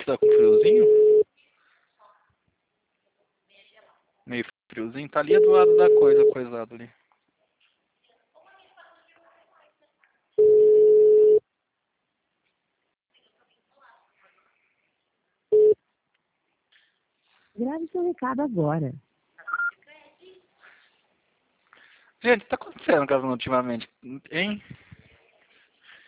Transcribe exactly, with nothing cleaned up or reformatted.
tá com friozinho? Meio friozinho? Tá ali do lado da coisa, coisado ali. Grave seu recado agora. Gente, o que tá acontecendo com a ultimamente? Hein?